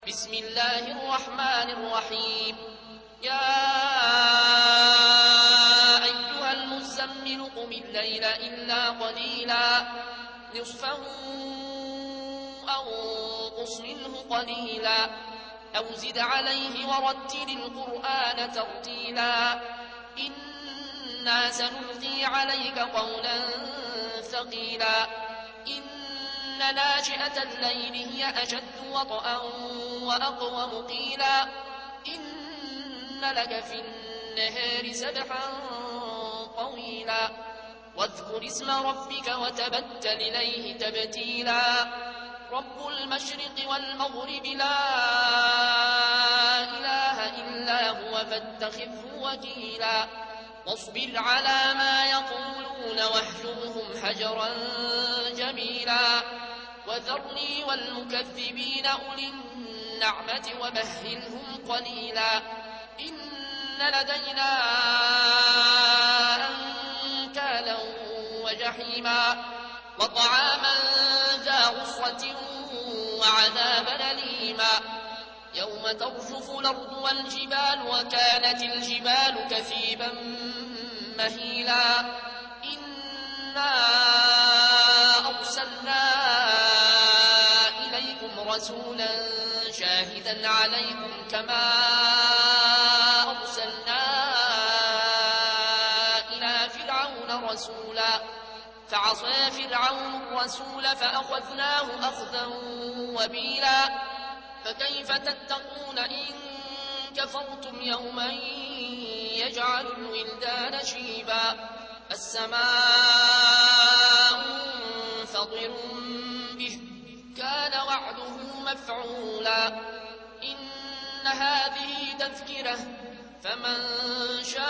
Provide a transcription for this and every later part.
بسم الله الرحمن الرحيم. يا أيها المزمل قم الليل إلا قليلا نصفه أو انقص منه قليلا أو زد عليه ورتل القرآن ترتيلا إنا سنلقي عليك قولا ثقيلا إن ناشئة الليل هي أشد وطئا وأقوم قيلا إن لك في النهار سبحا طويلا واذكر اسم ربك وتبتل إليه تبتيلا رب المشرق والمغرب لا إله إلا هو فاتخذه وكيلا واصبر على ما يقولون واهجرهم هجرا جميلا وذرني والمكذبين أولي النعمة ومهلهم قليلا إن لدينا أنكالا وجحيما وطعاما ذا غصة وعذابا أليما يوم ترجف الأرض والجبال وكانت الجبال كثيبا مهيلا إنا أرسلنا إليكم رسولا شاهدا عليكم كما أرسلنا إلى فرعون رسولا فعصى فرعون الرسول فأخذناه أخذا وبيلا فكيف تتقون إن كفرتم يوما يجعل الولدان شيبا السماء منفطر به كان وعده مفعولا إن هذه تذكرة فمن شاء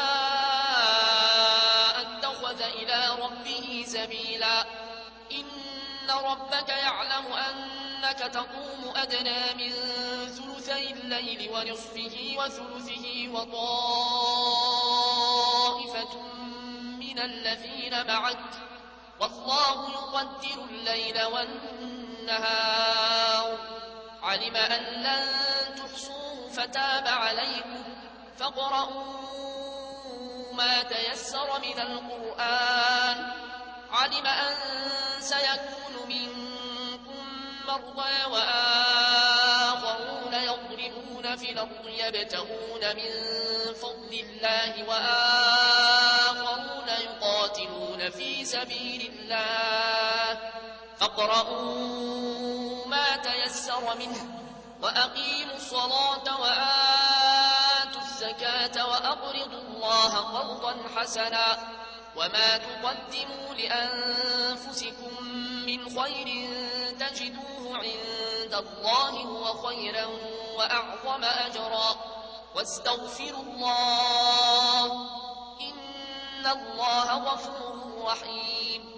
اتخذ إلى ربه سبيلا إن ربك يعلم أنك تقوم أدنى من ثلثي الليل ونصفه وثلثه وطائفة من الذين معك والله يقدر الليل والنهار علم أن لن تحصوه فتاب عليكم فاقرؤوا ما تيسر من القرآن علم أن سيكون منكم مرضى وآخرون يضربون في الأرض يبتغون من فضل الله وآخرون يقاتلون في سبيل الله فاقرؤوا ما تيسر منه وأقيموا الصلاة وآتوا الزكاة وأقرضوا الله قرضا حسنا وما تقدموا لأنفسكم من خير تجدوه عند الله هو خيرا وأعظم أجرا واستغفروا الله إن الله غفور رحيم